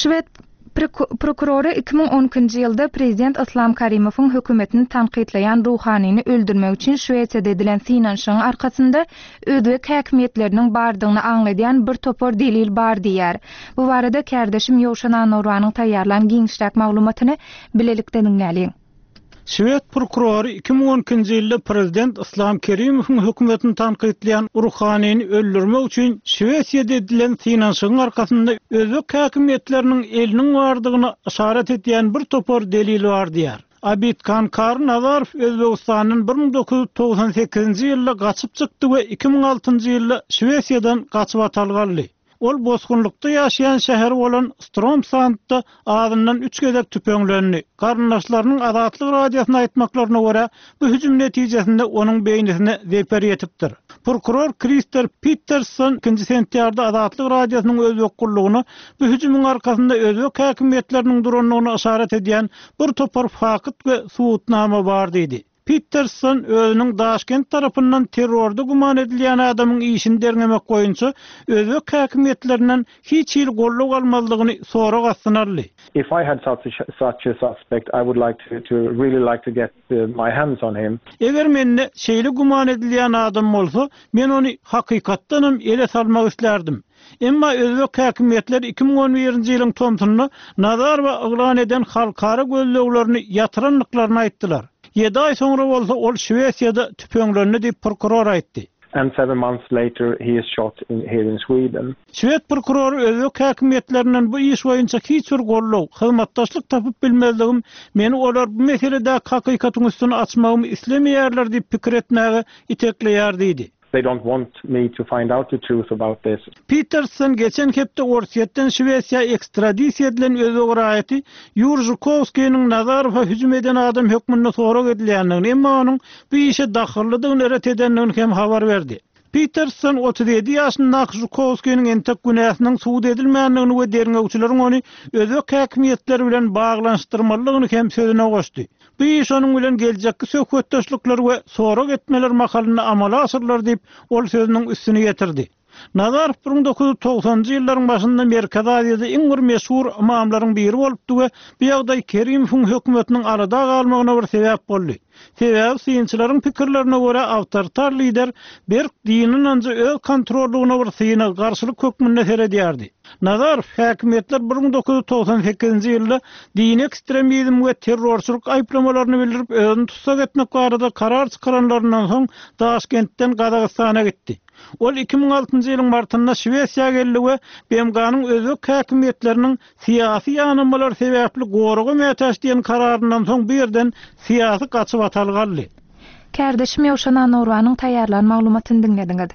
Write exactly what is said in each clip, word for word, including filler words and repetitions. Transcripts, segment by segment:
Şwed prokuroru iki bin onuncu ýylda prezident Islom Karimov'un hökümetini tanqidleyen Ruhanini öldürmek için Şweýçede edilen synanyşyň arkasynda özbek häkimetleriniň bardygyny aňlaýan bir topor delil bar diýär. Bu barada kardeşim Ýowşan Anowranyň taýýarlan giňişlik maglumatyny bilelikde dinläliň. Şwed prokuroru iki bin onuncu ýylda prezident Islom Karimov'un hökümetini tanqidleyen Ruhanini öldürmek için Şweýçede edilen synanyşyň arkasynda özbek häkimetleriniň eliniň bardygyny işaret etýän bir topor delil bar diýär. Abitkan Karın Nazarov Özbekistanyň bir bin dokuz yüz togsan sekizinji ýylda gaçyp çykdy we iki bin altynjy ýylda Şweýçadan gaçyp atalganly. Ol bozgunlukda ýaşaýan şäher bolan Strömsandda adından üç gezek tüpeňlerini, garyndaşlarynyň Azatlyk radiosyna aýtmaklaryna görä, bu hüjüm netijesinde onuň beýnisine zeper ýetipdir. Prokuror Krister Peterson ikinji sentýarda Azatlyk radiosynyň özbek gullugyny bu hüjümyň arkasynda özbek häkimetleriniň duranlygyny işaret edýän bir topar fakyt we suwutnama bar diýdi. Peterson özüniň Daşkent tarapyndan terrorda guman edilýän adamyň işini derňemek boýunça özbek häkimetlerinden hiç ýyl golluk almalygyny sorak astynarly. If I had such a, such a suspect, I would like to, to really like to get uh, my hands on him. Eger menne şeýle guman edilýän adam bolsa, men ony hakykatdanam ele salmak islerdim. Emma özbek häkimetleri iki bin on birinji ýylyň tomtuny nazar we yglan eden halkara gözleglerini ýatyranlyklaryny aýtdylar. yedi ay sonra bolsa ol Şweýçada tüpeňlerini diýip prokuror aýtdy. And seven months later he is shot in, here in Sweden. Şwed prokuroru özbek häkimetlerinden bu iş boýunça hiç bir golluk, hyzmatdaşlyk tapyp bilmezligim, meni olar bu meselede hakykatyň üstüne açmagym islemeýärler diýip pikir etmäge itekleýär diýdi. They don't want me to find out the truth about this. Peterson geçen hepde Orsiýetden Şweýçaýa ekstradisiýa edilen özbek raýaty Ýuri Zhukovskiň Nazarowa hüjüm eden adam hökmünde sorak edilýändigini, emma onuň bu işe dahyllygyny eret edenligini hem habar berdi. Peterson otuz ýedi ýaşyndaky Zhukovskiň entek günäsiniň suwd edilmänligini we derňegçileriň ony özbek häkimetleri bilen baglanşdyrmalygyny hem sözüne goşdy. Bu iş onuň bilen geljekki söhbetdeşlikler we sorak etmeler makalyny amala asyrlar diýip ol sözüniň üstüne getirdi. Nazarov bir bin dokuz yüz togsanjy ýyllaryň başynda Merkez Aziýada iň bir meşhur imamlaryň biri bolupdy we bu ýagdaý Kerimowyň hökümetiniň arada galmagyna bir sebäp boldy. Sebäbi synçylaryň pikirlerine görä awtoritar lider Berk dinin anja öz kontrollugyna bir syna garşylyk hökmünde seredýärdi. Nazarov häkimetler bir bin dokuz yüz togsan sekizinji ýylda din ekstremizm we terrorçylyk aýplamalaryny bildirip özüni tutsak etmek barada karar çykaranlaryndan soň Daşkentden Gazagystana gitdi. Ol iki bin altynjy ýylyň martynda Şweýçaýa geldi we B M G'nyň özbek häkimetleriniň syýasy ýanamalar sebäpli gorugy mätäş diýen kararyndan soň bu ýerden syýasy gaçyp atalganly. Kardeşim Ýowşan Anowranyň taýýarlan maglumatyny dinlediňiz.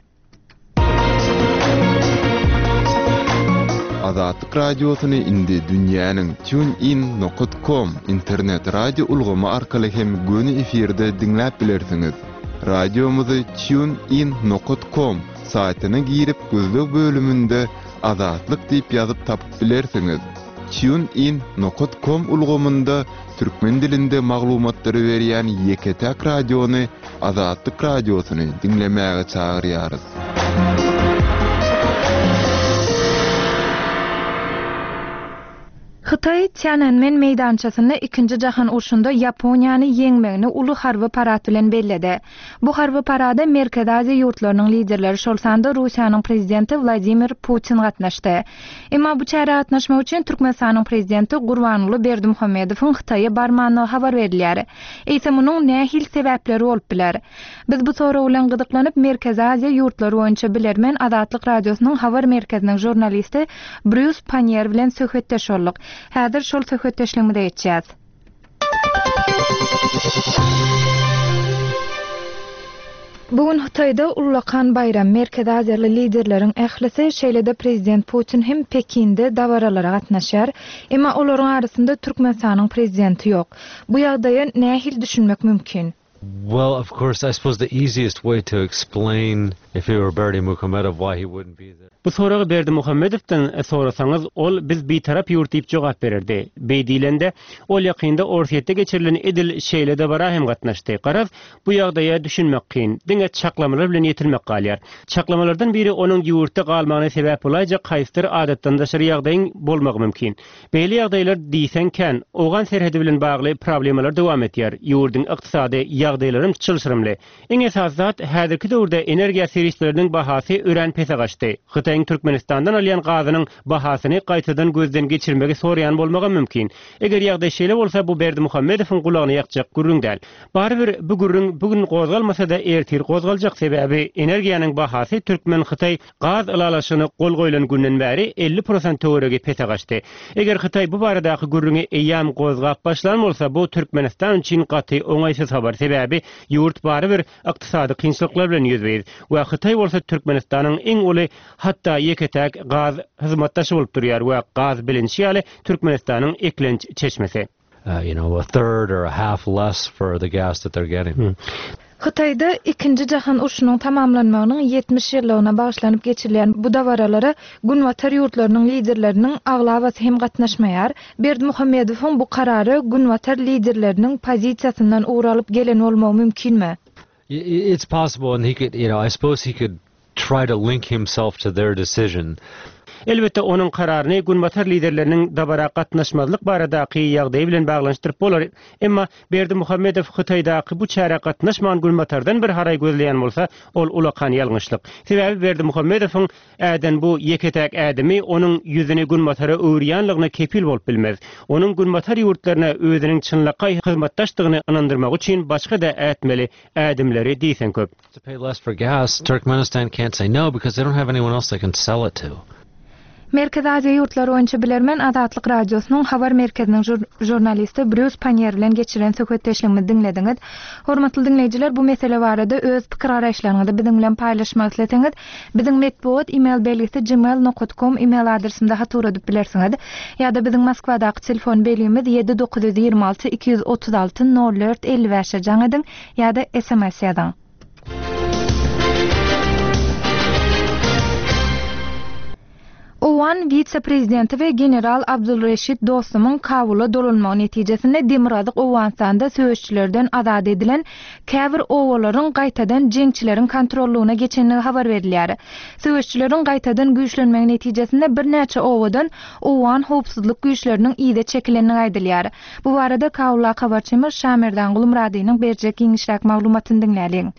Azatlyk radiosyny indi dünýäniň TuneIn nokta com internet radio ulgamy arkaly hem göni efirde dinläp bilersiňiz. Radiomuzy TuneIn nokta com saýtyna girip gözlük bölümünde Azatlyk diýip ýazyp tapyp bilersiňiz. TuneIn nokta com ulgamynda türkmen dilinde maglumatlary berýän Ýeketäk radiony Azatlyk radiosyny dinlemäge çagyrýarys. Xitay Tiananmen meýdançasyny ikinji jahan urşunda Ýaponiýany ýeňmegini uly harby parat bilen belledi. Bu harby parada Merkez Aziýa ýurtlarynyň liderleri şolsanda Russiýanyň prezidenti Vladimir Putin gatnaşdy. Emma bu çara gatnaşmak üçin Türkmenistanyň prezidenti Gurbanuly Berdimuhammedowyň Xitaýa barmanyny habar berilýär. Eýsem munyň nähil sebäpleri bolup biler. Biz bu soraw bilen gydyklanyp Merkez Aziýa ýurtlary boýunça bilermen Azatlyk radiosynyň habar merkeziniň jurnalisti Bruce Panier bilen söhbetdeş boldyk. Häzir şol söhbetdeşligimizde geçýär. Bugün Hitaýda Ulakan bayram Merkez Aziýaly liderleriň ählisi şeýlede prezident Putin hem Pekinde dawaralara gatnaşýar, emma olaryň arasynda Türkmenistanyň prezidenti ýok. Bu ýagdaýy nähil düşünmek mümkin? Well, of course, I suppose the easiest way to explain if he were Berdi Muhammadov why he wouldn't be there. Bu soragy Berdi Muhammadowdan sorasaňyz, ol biz bir tarap ýurt diýip jogap bererdi. Beýdilende ol ýakynda Orsiýetde geçirilen edil şeýlede bara hem gatnaşdy. Garaz bu ýagdaýa düşünmek kyn. Diňe çaklamalar bilen ýetilmek galýar. Çaklamalardan biri onuň ýurtda galmagyna sebäp bolaýja kaýsyr adatdan daşary ýagdaýyň bolmagy mümkin. Beýle ýagdaýlar diýsenken, ogan serhedi bilen bagly problemalar dowam etýär. Ýurdyň ykdysady ýagdaýlarym çylşyrymly. Eň esas zat häzirki döwürde energiýa serwisleriniň bahasy ören pese gaçdy. Hytaýyň Türkmenistandan alýan gazynyň bahasyny gaýtadan gözden geçirmegi soraýan bolmagy mümkin. Eger ýagdaý şeýle bolsa, bu Berdi Muhammadowyň gulagyny ýakjak gürrüň däl. Barybir bu gürrüň bugün gozgalmasa da ertir gozgaljak sebäbi energiýanyň bahasy Türkmen Hytaý gaz alalaşyny gol goýulan günden bäri elli prosent töwerege pese gaçdy. Eger Hytaý bu baradaky gürrüňi eýam gozgap başlan bolsa, bu Türkmenistan üçin gaty oňaýsız habar sebäbi ýurt barybir ykdysady kynçylyklar bilen ýüzbeýär. We Hytaý bolsa Türkmenistanyň eň uly hatta yeketek gaz hyzmatdaşy bolup durýar we gaz bilinçýaly Türkmenistanyň eklenç çeşmesi. Uh, you know, a third or a half less for the gas that they're getting. Hmm. Hytaýda ikinji jahan urşunyň tamamlanmagynyň yetmiş ýyllagyna bagyşlanyp geçirilen bu dawaralara Günwatar ýurtlarynyň liderleriniň aglabasy hem gatnaşmaýar. Berdi Muhammadowyň bu karary Günwatar liderleriniň pozisiýasyndan uğralyp gelen bolmagy mümkinmi? It's possible, and he could, you know, I suppose he could try to link himself to their decision. Elbette onuň kararyny Günwatar liderleriniň dabara gatnaşmazlyk baradaky ýagdaý bilen baglanşdyryp bolar. Emma Berdi Muhammadow Hytaýdaky bu çäre gatnaşmagan Günwatardan bir haray gözleýän bolsa, ol ulakan ýalňyşlyk. Sebäbi Berdi Muhammadowyň äden bu yeketek ädemi onuň ýüzüni Günwatara öwrýänligine kepil bolup bilmez. Onuň Günwatar ýurtlaryna özüniň çynlykka hyzmatdaşdygyny anandyrmak üçin başga da ätmeli ädimleri diýsen köp. To pay less for gas, Turkmenistan can't say no because they don't have anyone else they can sell it to. Merkez Aziýa ýurtlary boýunça bilermen Adatlyk radiosynyň habar merkeziniň jurnalisti Bruce Panier bilen geçiren söhbetdeşligimizi dinlediňiz. Hormatly dinleýijiler, bu mesele barada öz pikir araýşlaryňyzy biziň bilen paýlaşmak isleseňiz, biziň medpuat email belgisi gmail nokta com email adresimde hatur edip bilersiňiz. Ýa-da biziň Moskwadaky telefon belgimiz yedi dokuz yüz ýygrima alty iki yüz otuz alty nol dört elli beş jaňadyň ýa-da S M S ýazyň. Owan vice-prezidenti we general Abdulreşid Dostumyň kabuly dolunmagy netijesinde Demirgazyk Owanstanda söýüşçilerden azad edilen käbir owalaryň gaýtadan jeňçileriň kontrollugyna geçenligi habar berilýär. Söýüşçilerin gaýtadan güýçlenmegi netijesinde bir näçe owadan Owan howpsuzlyk güýçleriniň ýyda çekilenligi aýdylýar. Bu barada Kabulla habarçymyz Şamerdan Gulumradynyň berjek ýeňişräk maglumatyny dinläýäň.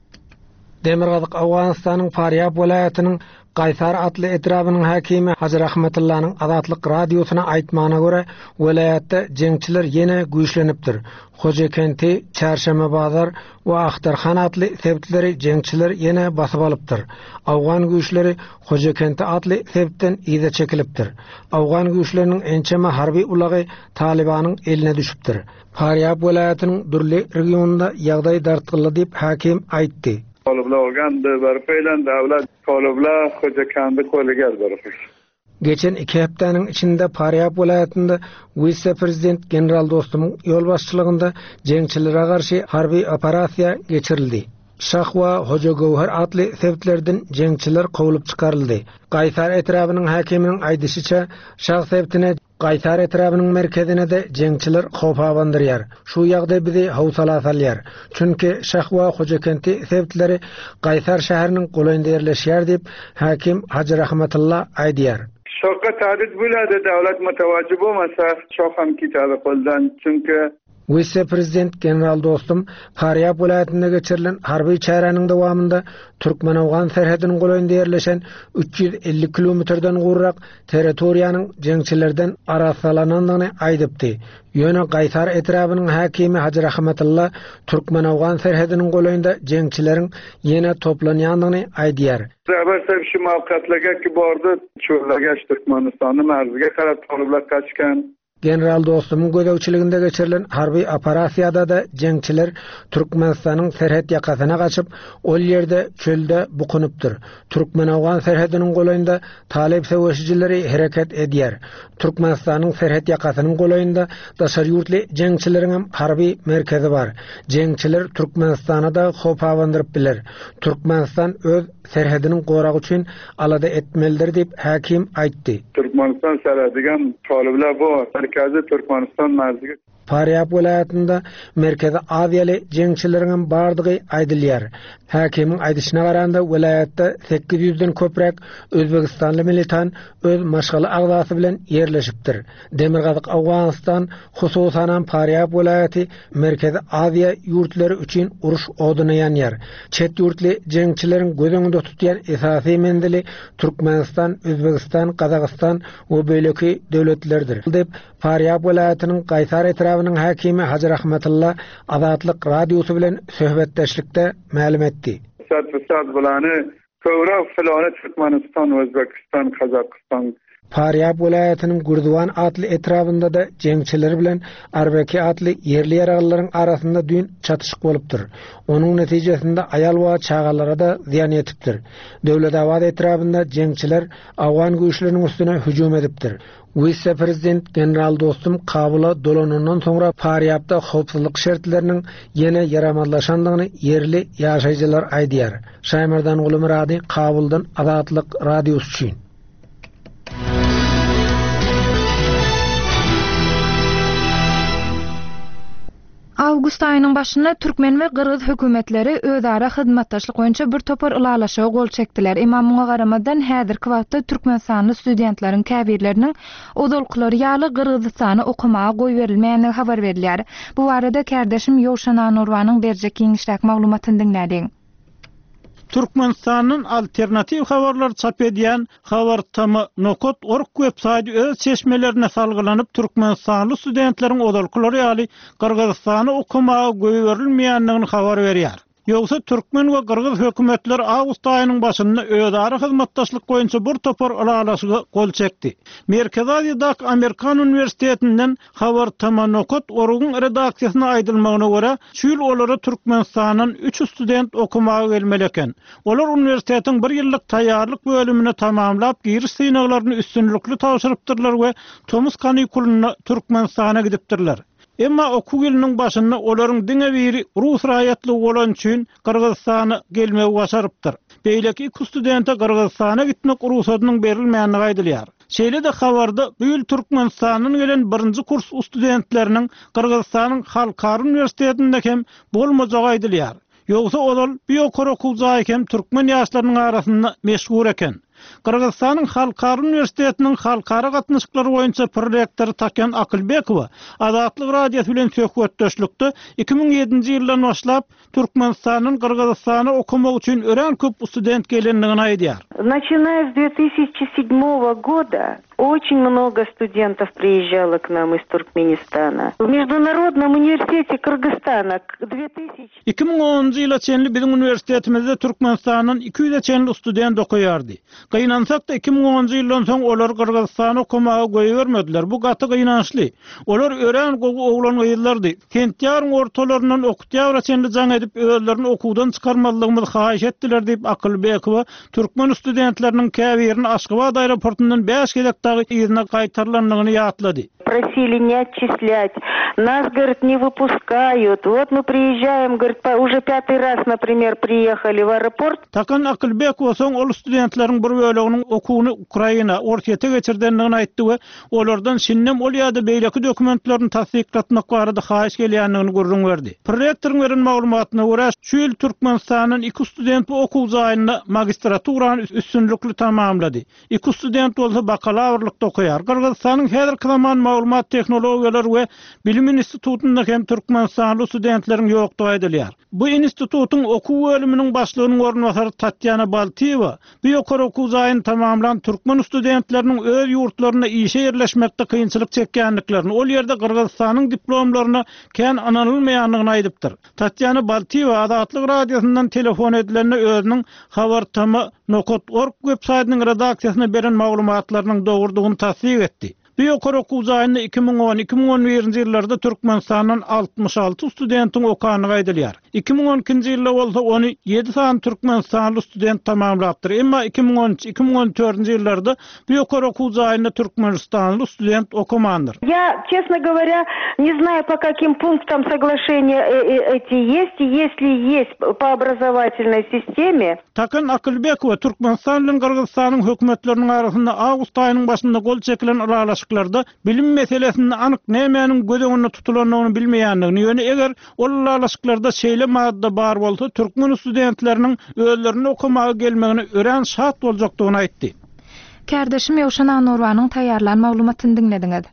Demirgazyk Owganistanyň Faryab welaýatynyň Gaýsar atly etrabynyň häkimi Hajar Ahmetullah'nyň Adatlyk radiosyna aýtmagyna görä, welaýatda jeňçiler ýene güýçlenipdir. Hojekenti, Çarşamba bazar we Ahtarxan atly sebitleri jeňçiler ýene basyp alypdyr. Awgan güýçleri Hojekenti atly sebitden ýyda çekilipdir. Awgan güýçleriniň ençeme harby ulagy Talibanyň eline düşüpdir. Faryab welaýatynyň durly regionunda ýagdaý dartgyly diýip häkim aýtdy. Taliblar berpeýlen däwlet taliblar Hojekenti kolleger beripdir. Geçen iki heptäniň içinde Faryab welaýatynda vice-prezident general Dostumyň ýol başçylygynda jeňçilere garşy harby operasiýa geçirildi. Şahwa Hoja Gowhar atly sebitlerden jeňçiler gowylyp çykaryldy. Gaýsar etrabynyň häkiminiň aýdysyça, şah sebitine Gaýsar etrabynyň merkezine de jeňçiler howp abandyrýar. Şu ýagdaý bizi howsala salýar. Çünki Şahwa Hojekenti sebitleri Gaýsar şäheriniň goýynda ýerleşýär diýip häkim Hajar Ahmetullah aýdýar. Şoka tahdid buladı devlet mutawajib olmasa şoham kitabı koldan çünkü Vice-prezident general Dostum Faryab welaýatynda geçirilen harby çärenin dowamında Türkmen-Awgan serhediniň goýynda ýerleşen üç yüz elli kilometrden gurrak territoriýanyň jeňçilerden arasalanandygyny aýdypdy. Ýöne Gaýsar etrabynyň häkimi Hajar Ahmetullah Türkmen-Awgan serhediniň goýynda jeňçileriň ýene toplanýandygyny aýdýar. Sebäp şu mawqatlarga ki bordy, çöllärge Türkmenistanyň merziga karap taliblar kaçkan. general Dostum'un gödöwçiliginde geçirilen harbi operasiyada da jengçiler Türkmenistanyň serhet ýakasyna gaçyp, ol ýerde çölde bukunupdyr. Türkmen-Awgan serhediniň golayynda talep söwüşçileri hereket edýär. Türkmenistanyň serhet ýakasynyň golayynda daşary ýurtly jengçileriň harbi merkezi bar. Jengçiler Türkmenistana da hop awandyryp biler. Türkmenistan öz serhediniň goragy üçin alada etmelidir diýip hakim aýtdy. Türkmenistan serhedigen talipler var. Merkezi Türkmenistan merkezi. Faryab vilayatynda Merkezi Aziýaly jengçileriň bardygy aýdylýar. Hakimiň aýdyşyna garanda vilayatda sekiz yüzden köprek Özbegistanly militan öz maşgaly agzasy bilen ýerleşipdir. Demirgazyk Awganistan hususan Faryab vilayaty Merkezi Aziýa ýurtlary üçin uruş oduny ýanýar. Çet ýurtly jengçileriň gözüňde tutýan esasy mendili Türkmenistan, Özbegistan, Kazakistan we beýleki döwletlerdir. Dep Faryab vilayatynyň Gaýsar etrabynyň hakimi Hacı Rahmetullah Azatlyk radiosu bilen söhbetdeşlikde ma'lum etdi. Sad sad bulany köwre filany Türkmenistan, Özbekistan, Kazakistan. Faryab vilayatynyň Gurduwan atly etrabynda da jengçiler bilen Arbeki atly yerli ýaraglaryň arasynda dün çatışyk bolupdyr. Onuň netijesinde aýal we çagalara da ziýan ýetipdir. Döwletawad etrabynda jengçiler Awgan güýçleriniň üstüne hüjum edipdir. Vice Prezident General Dostum Kabula dolanandan sonra Faryabda howpsuzlyk şertleriniň ýene ýaramazlaşandygyny yerli ýaşaýjylar aýdýar. Şaýmardan Ulumrady Kabuldan Azatlyk radiosu üçin. Awgust aýynyň başynda Türkmen we Gyrgyz hökümetleri özara hyzmatdaşlyk boýunça bir topar ulalaşaga gol çekdiler. Imamyňa garamadan häzirki wagtda Türkmenistanly studentleriň käbirleriniň odolklary ýaly Gyrgyzstana okumaga goý berilmegini habar berdiler. Bu arada kardeşim Ýowşan Anurwanyň berjek giňişlik maglumatyny dinlädiň. Türkmenistanyň alternativ habarlar çap edýän habartama nokot org websaýty öz çeşmelerine salgylanyp Türkmenistanly studentleriň odolklary ýaly Gyrgyzstana okumaga goý berilmeýändigini habar berýär. Ýogsa Türkmen we Gyrgyz hökümetleri awgust aýynyň başynda özara hyzmatdaşlyk boýunça bir topar ulalaşyga gol çekdi. Merkezi Aziýada Amerikan Universitetinden habartama nokot orguň redaksiýasyna aýdylmagyna görä, şol olary Türkmenistanyň üç student okumaga gelmeli eken. Olar universitetiň bir ýyllyk taýýarlyk bölümini tamamlap, giriş synaklaryny üstünlikli tapşyrypdyrlar we Tomus kanikulyna Türkmenistana gidipdirler. Emma okuw ýylynyň başynda olaryň diňe biri rus raýatly bolan üçin Gyrgyzstana gelmegi başarypdyr. Beýleki iki studenta Gyrgyzstana gitmek ruhsatynyň berilmegini aýdylýar. Şeýle de habarda büýül Türkmenistanyň gelen birinji kurs studentleriniň Gyrgyzstanyň Halkara Universitetinde hem bolmajagy aýdylýar. Ýogsa olal biýokor okuwjy hem türkmen ýaşlarynyň arasynda meşhur eken. Kırgızstanyň Halkara Universitetiniň halkara gatnaşyklary boýunça prorektory Takan Akylbekowa Azatlyk radiosu bilen söhbetdeşlikde iki ming ýedinji ýyldan başlap Türkmenistanyň Kırgızstana okumak üçin ören köp student gelendigini aýdýar. Начиная с две тысячи седьмого года очень много студентов приезжало к нам из Туркменистана. В Международном университете Кыргызстана две тысячи. iki ming onunji ýyla çenli biziň universitetimizde Türkmenistanyň iki yüz çenli student okuýardy. Gynansak da iki ming onunji ýyldan soň olar Kyrgyzstana okumaga goý bermediler. Bu gaty gynançly. Olar ören gowy oglan ýyllardy. Kentýaryň ortalaryndan okutýar çenli jaň edip özlerini okuwdan çykarmalygymy haýyş etdiler diýip Akylbekowa türkmen studentleriniň käbirini Aşgabat aeroportundan beş gedekdagy ýerine gaýtarlandygyny ýatlady. Просили не отчислять. Нас, говорит, не выпускают. Вот мы приезжаем, говорит, уже пятый раз, например, приехали в аэропорт. Takan Akylbekow soň ol studentleriň bir böleginiň okuwyny Ukraina ortaýa geçirdendigini aýtdy we olardan şinnem ol ýa-da beýleki dokumentlerini tasdiklatmak barada haýyş gelýändigini gurrun berdi. Prorektoryň beren maglumatyna görä, şu ýyl Türkmenistanyň iki student bu okuw jaýyna magistraturanı üstünlikli tamamlady. İki student bolsa bakalavrialykda okuýar. Kyrgyzstanyň häzirki zaman maglumat tehnologiýalary we bilim institutunda hem Türkmenistanly studentleriň ýokdugy aýdylýar. Bu institutun okuw bölüminiň başlygynyň ornwasary Tatyana Baltieva biýokor okuw jaýyny tamamlan türkmen studentleriniň öz ýurtlaryna işe ýerleşmekde kynçylyk çekýänliklerini, ol ýerde Kyrgyzstanyň diplomlaryna kän ananylmaýanlygyny aýdypdyr. Tatyana Baltieva Azatlyk radiosundan telefon edilende özüniň habartama nokot org websaýtynyň redaksiýasyna beren maglumatlarynyň dogrudygyny tasdik etdi. Biokor okuwzaýynda iki ming on iki ming on birinji ýyllarda Türkmenistandan altmış alty studentin okany gaýdylýar. iki ming on ikinji ýylda bolsa ony ýedi san türkmenistanly student tamamlapdyr. Emma iki ming on üç iki ming on dördünji ýyllarda biokor okuwzaýynda türkmenistanly student okumandyr. Я, честно говоря, не знаю, по каким пунктам соглашения эти есть, если есть по образовательной системе. Takan Akylbekowa Türkmenistan bilen Kırgızstanyň hökümetleriniň arasynda awgust aýynyň başynda gol çekilen aralaşyklarda bilim meselesinde anyk nämenin gözeňinde tutulanyny bilmeýändigini, ýöne eger ol aralaşyklarda şeýle madda bar bolsa, türkmen studentleriniň özlerini okumagy gelmegini ören şart boljakdygyny aýtdy. Kardeşim Ýowşan Anurwanyň taýýarlan maglumatyny dinlediňiz.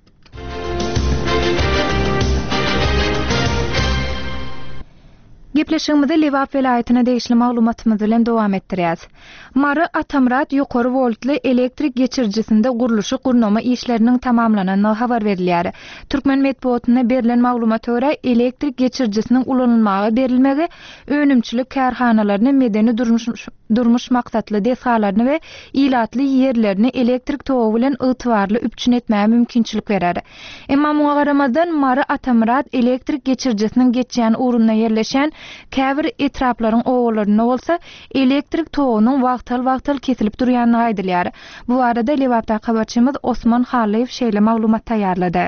Gepleşigimizi Lewap welaýatyna degişli maglumatymyz bilen dowam etdirýäs. Mary Atamrat ýokary voltly elektrik geçirjisinde guruluşy gurnama işleriniň tamamlananyny habar berilýär. Türkmen medeniýetine berilen maglumat görä elektrik geçirjisiniň ulanylmagy berilmegi önümçilik karhanalaryny medeni durmuş durmuş maksatly desalaryny we ilatly ýerlerini elektrik togy bilen ygtybarly üpçün etmäge mümkinçilik berer. Emma muňa garamazdan Mary Atamrat elektrik geçirjisiniň geçýän urunyna ýerleşen käbir etraplaryň owalaryna bolsa elektrik togynyň wagtal-wagtal kesilip durýanyny aýdylýar. Bu arada Lewapda habarçymyz Osman Haliýew şeýle maglumat taýýarlady.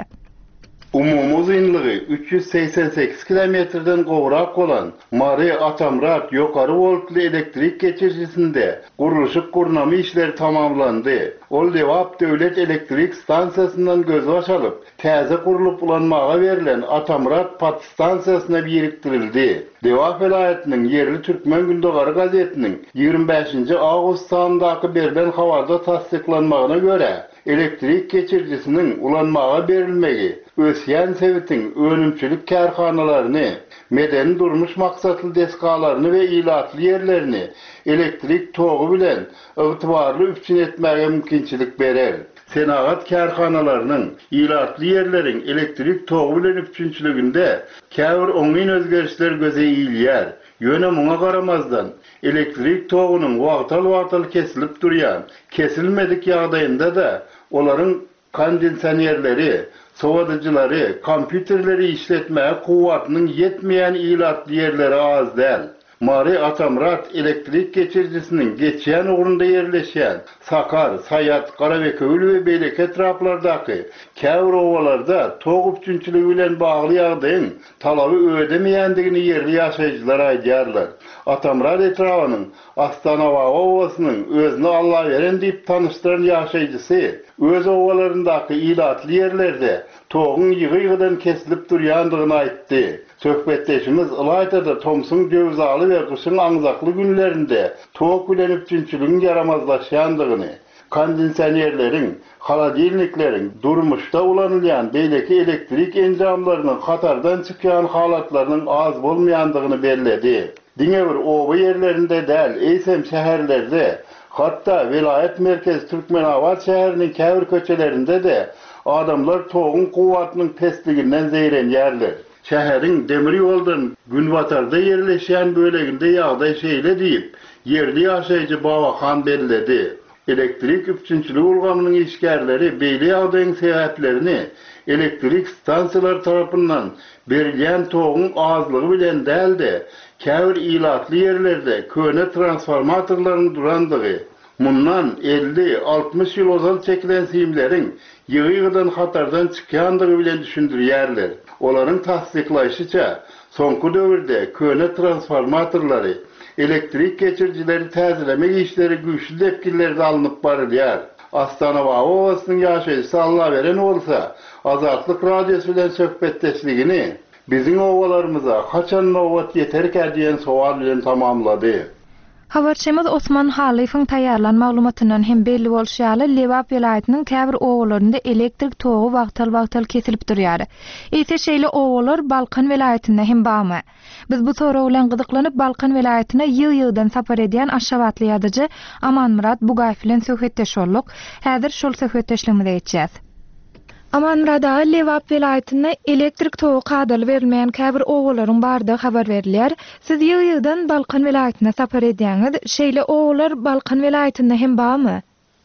Umumy uzunlygy üç yüz seksen sekiz kilometrden gowrak bolan Mary Atamrat ýokary voltly elektrik geçirjisinde guruluşy gurnama işleri tamamlandy. Ol Lewap döwlet elektrik stansiýasyndan göz başalyp, täze gurulyp ulanmaga berilen Atamrat pat stansiýasyna biriktirildi. Lewap welaýatynyň yerli Türkmen Gündogary gazetiniň ýygrimi beşinji awgust sanyndaky berilen habarda tasdiklanmagyna görä, elektrik geçirjisiniň ulanmaga berilmegi Ösýän Sewitiň önümçilik karhanalaryny, medeni durmuş maksatly deskalaryny we ilatly ýerlerini elektrik togy bilen ygtybarly üpçün etmäge mümkinçilik berer. Senagat karhanalarynyň ilatly ýerleriň elektrik togy bilen üpçünçiliginde käbir oňyn özgerisler göze iýilýär. Ýöne muňa garamazdan elektrik togynyň wagtal-wagtal kesilip durýan, kesilmedik ýagdaýynda da olaryň kondensanerleri, sowadyjylary, kompýuterleri işletmäge kuwwatynyň ýetmeýän ilatly ýerleri az däl. Mary Atamrat elektrik geçirjisiniň geçýän urunda ýerleşýän Sakar, Sayat, Garabeköl we Beýlek etraplardaky käbir owalarda tog üpçünçiligi bilen bagly ýagdaýyň talaby ödemeýändigini ýerli ýaşaýjylar aýdýarlar. Atamrat etrawynyň Astanawa owasynyň özüni Allah beren diýip tanyşdyran ýaşaýjysy öz owalaryndaky ilatly ýerlerde togyň ýygy-ýygydan kesilip durýandygyny aýtdy. Söhbetleşimiz Ilaytada Tomsun Gövzaly we gyşyň aňzakly günlerinde tog bilen üpçünçiligiň yaramazlaşýandygyny, kondensanerleriň, haladilnikleriň durmuşda ulanylýan beýleki elektrik enjamlarynyň hatardan çykýan halatlarynyň az bolmaýandygyny bellädi. Diňe bir owa ýerlerinde däl, eýsem şäherlerde, hatda vilayet merkezi Türkmenabad şäheriniň käbir köçelerinde de adamlar togyň kuwwatynyň pestliginden zeýrenýärler. Şäheriň demir ýoldan Günbatarda ýerleşýän böleginde ýagdaý şeýle diýip, yerli ýaşaýjy Babahan bellädi. Elektrik üpçünçiligi ulgamynyň işgärleri beýle ýagdaýyň sebäplerini elektrik stansiýalary tarapyndan berilýän togyň azlygy bilen däldi, käbir ilatly ýerlerde köne transformatorlaryň durandygy, mundan elli altmış ýyl ozal çekilen siýimleriň ýygy-ýygydan hatardan çykýandygy bilen düşündirýärler. Olaryň tasdiklaýşyça, soňky döwürde köne transformatorlary, elektrik geçirjileri täzelemek işleri güýçli depkilerde alınıp barylýar. Astanawa owasynyň ýaşaýjysy Allah beren bolsa, Azatlyk radiosu bilen söhbetdeşligini biziň owalarymyza haçan nowat ýeterkä diýen sowal bilen tamamlady. Habarçymyz Osman Haliýewiň taýýarlan maglumatyndan hem belli bolşýaly Lewap welaýatynyň käbir owalarynda elektrik togy wagtal-wagtal kesilip durýar. Eýse şeýle owalar Balkan welaýatynda hem barmy. Biz bu soraw bilen gyzyklanyp Balkan welaýatyna ýyl-ýyldan sapar edýän aşawatly ýazyjy Amanmurat Bugaýew bilen söhbetdeş bolduk. Häzir şol söhbetdeşligimizi etjäs. Amanmurada Lewap welaýatyna elektrik togy kadal berilmeýän käbir owalaryň bardygy habar berilýär. Siz ýyl-ýyldan Balkan welaýatyna sapar edýäňiz, şeýle owalar Balkan welaýatynda hem barmy?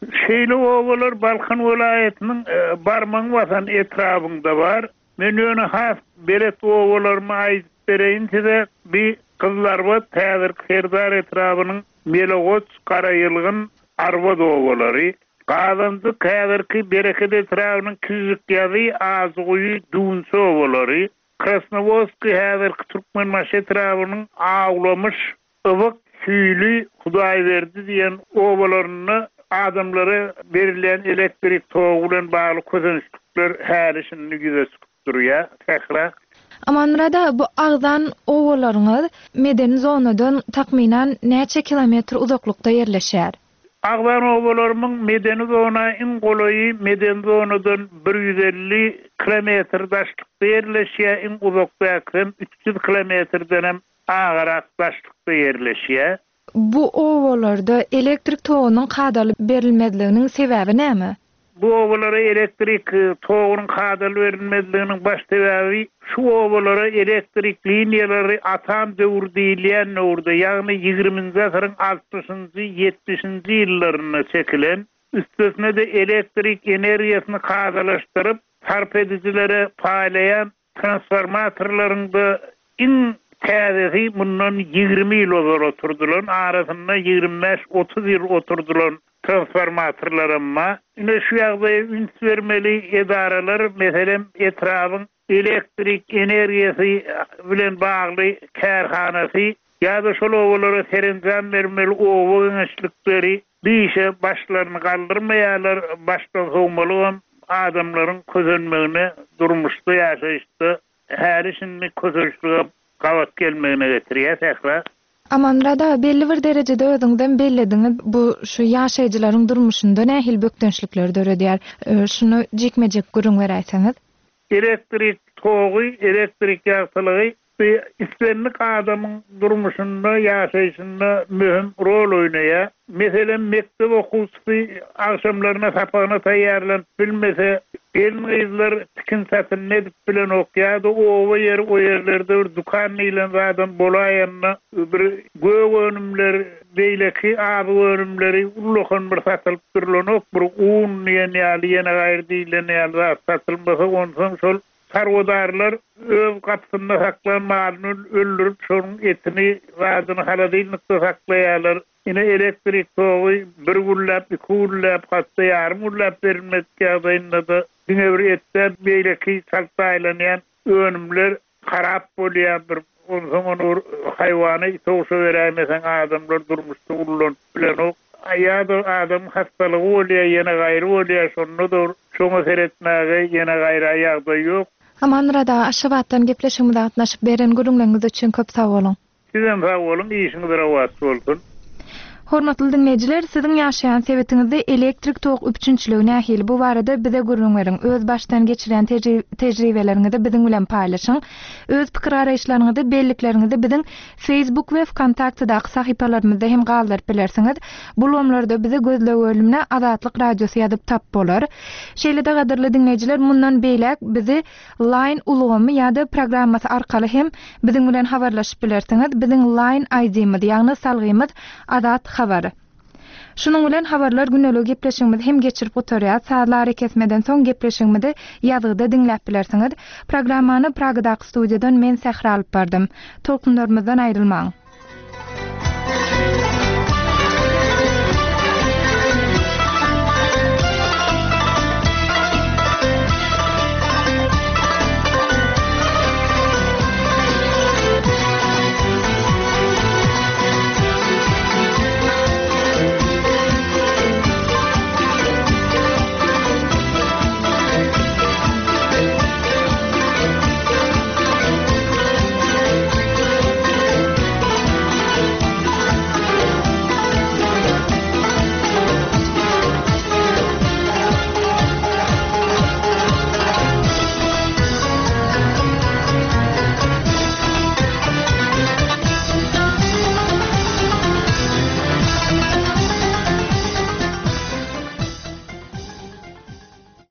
Şeýle owalar Balkan welaýatynyň e, Barman watan etrafynda bar. Men öňe has belet owalarmy aýdyp bereýin size. Bir kızlar var, täzir Kerdar etrafynyň Melogoç, Garayılgyn, Arwad owalary. Gazandy käzirki Bereket etrafynyň Kizlik ýazy, Azguýy, Duňsa owalary. Krasnovodski häzirki Türkmenmaş etrafynyň Awlamış, Iwyk, Süýli, Hudaýberdi diýen owalaryny adamlara berilen elektrik togu bilen bagly közençlikler härisini güzesip durýar. Tekrar Amanrada bu agdan owalaryňyz medeni zonadan takminan näçe kilometr uzaklykda ýerleşýär? Agdan owalarymyň medeni zona in golaýy medeni zonadan bir yüz elli kilometr daşlykda ýerleşýär, in uzakda üç yüz kilometrden hem agarak daşlykda ýerleşýär. Bu owalarda elektrik togunyň kadaly berilmezliginiň sebäbi näme? Bu owalara elektrik togunyň kadaly berilmezliginiň baş sebäbi şu owalara elektrik liniýalary atam döwür diýilýän nurda, ýagny ýygrimiňji asyryň altmışynjy ýetmişinji ýyllaryna çekilen, üstesine de elektrik energiýasyny kadalaşdyryp sarp edicilere paýlaýan transformatorlaryňda in täzesi bundan ýygrimi ýyl ozar oturdulan, arasynda ýygrimi beş otuz ýyl oturdulan transformatorlarymma. Ine şu ýagdaýa üns bermeli edaralar, meselem etrafyň elektrik energiýasy bilen bagly kärhanasy ýa-da şol owalara serenjam bermeli owa güňçlikleri diýişe başlaryny galdyrmaýarlar, başdan soňmaly adamlaryň közenmegine, durmuşda ýaşaýyşda härisini közelçiligi gawat gelmegine getirýär tekrar. Amanrada belli bir derejede özüňden bellediňiz bu şu ýaşaýjylaryň durmuşynda nähil bökdünçlikler döredýär. E, şunu jekmejek gürüň beräýseňiz. Elektrik togy, elektrik ýagtylygy istenlik adamyň durmuşynda, ýaşaýyşynda mühim rol oýnaýar. Meselen mektep okuwçysy akşamlaryna sapagyna taýýarlanyp bilmese, elmizler tikin satyn edip bilen okýar, o ýer o ýerlerde bir dukan bilen adam bolaýanna bir göw önümler beýleki abi önümleri ulluhan bir satylyp durulanok, bir un ýene ýalyna gaýry diýilen ýaly satylmasa onsoň şol sarwadarlar öv kapsynda saklanmagyny öldürüp şonuň etini wadyny haladyňlykda saklaýarlar. Ine elektrik togy bir gullap, iki gullap, hatda ýarym gullap berilmekde ýagdaýynda da diňe bir etde beýleki saltaýlanýan önümler harap bolýar, bir onsoň onu haýwany toşa berämesen adamlar durmuşda ullan bilen ok. Ýa-da adam hastalygy bolýar, ýene gaýry bolýar, şonundur. Şoňa seretmäge ýene gaýry ýagdaý ýok. Amanrada aşabatdan gepleşigimizde gatnaşyp beren gürüňleriniz üçin köp sag bolun. Sizem sag bolun, işiniz rawat bolsun. Hormatly dinleyijiler, siziň ýaşaýan sebetiňizde elektrik tok üçünçligi nähili bu barada bize gürüňleriň öz başdan geçiren tejribeleriňizi biziň bilen paýlaşyň. Öz pikir araýşlaryňyzy, belliklerinizi biziň Facebook we Kontaktdaky sahypalarymyzda hem galdyryp bilersiňiz. Bulamlarda bize gözlegi bölümine Azatlyk Radiosy ýazyp tap bolar. Şeýle-de gaderli dinleyijiler, mundan beýlek bizi Line ulgamy ýa-da programmasy arkaly hem biziň bilen habarlaşyp bilersiňiz. Biziň Line I D-miz, ýagny salgymyz Azat habary. Şunun bilen habarlar günelük gepleşigimiz hem geçirip oturýar. Saatlar kesmeden soň gepleşigimizi ýazgyda dinläp bilersiňiz. Programmany Pragadaky studiýadan men Sehra alyp bardym. Tolkunlarymyzdan aýrylmaň.